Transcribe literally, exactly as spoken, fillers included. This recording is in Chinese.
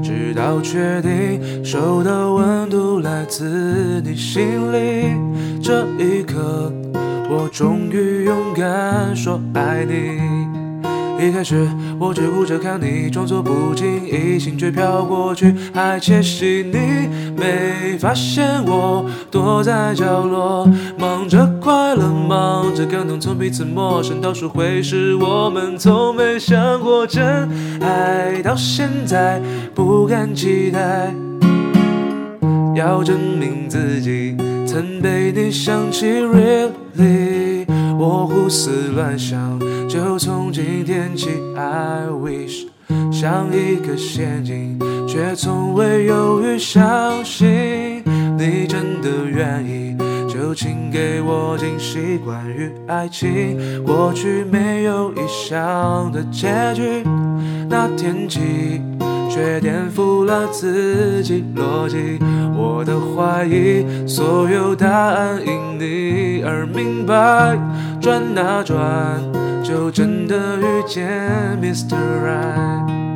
直到确定收到温度来自你心里，这一刻我终于勇敢说爱你。一开始我只顾着看你，装作不经意，心却飘过去，还窃喜你没发现我躲在角落，忙着快乐，忙着感动，从彼此陌生到熟会是我们从没想过真爱，到现在不敢期待，要证明自己曾被你想起 really， 我胡思乱想，就从今天起 I wish， 像一个陷阱，却从未犹豫相信你真的愿意，就请给我惊喜。关于爱情，过去没有意想的结局，那天起却颠覆了自己逻辑，我的怀疑，所有答案因你而明白，转啊转，就真的遇见 Mister Right。